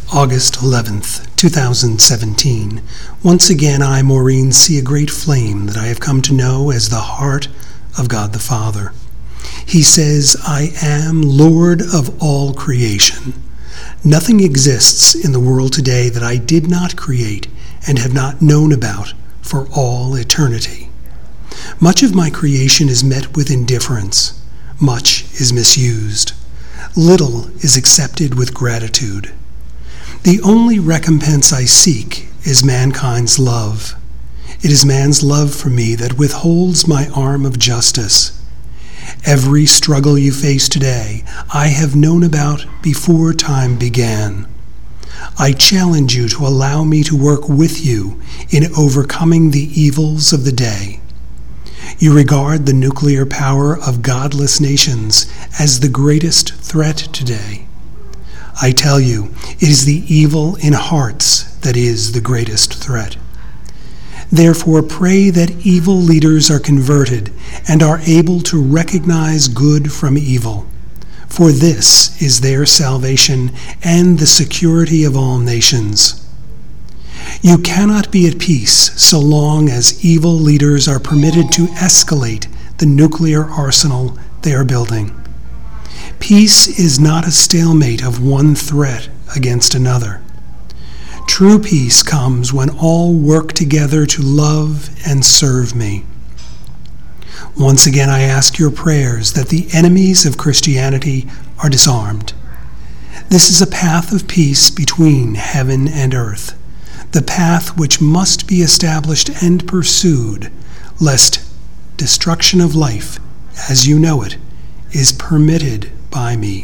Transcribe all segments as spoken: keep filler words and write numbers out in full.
August eleventh, two thousand seventeen. Once again, I, Maureen, see a great flame that I have come to know as the heart of God the Father. He says, I am Lord of all creation. Nothing exists in the world today that I did not create and have not known about for all eternity. Much of my creation is met with indifference. Much is misused. Little is accepted with gratitude. The only recompense I seek is mankind's love. It is man's love for me that withholds my arm of justice. Every struggle you face today, I have known about before time began. I challenge you to allow me to work with you in overcoming the evils of the day. You regard the nuclear power of godless nations as the greatest threat today. I tell you, it is the evil in hearts that is the greatest threat. Therefore, pray that evil leaders are converted and are able to recognize good from evil, for this is their salvation and the security of all nations. You cannot be at peace so long as evil leaders are permitted to escalate the nuclear arsenal they are building. Peace is not a stalemate of one threat against another. True peace comes when all work together to love and serve me. Once again, I ask your prayers that the enemies of Christianity are disarmed. This is a path of peace between heaven and earth, the path which must be established and pursued, lest destruction of life, as you know it, is permitted by me.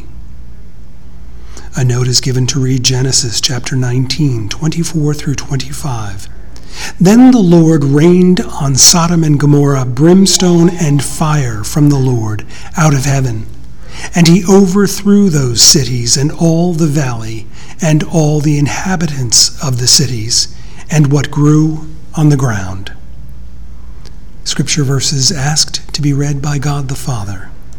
A note is given to read Genesis chapter nineteen, twenty-four through twenty-five. Then the Lord rained on Sodom and Gomorrah brimstone and fire from the Lord out of heaven, and he overthrew those cities and all the valley and all the inhabitants of the cities and what grew on the ground. Scripture verses asked to be read by God the Father.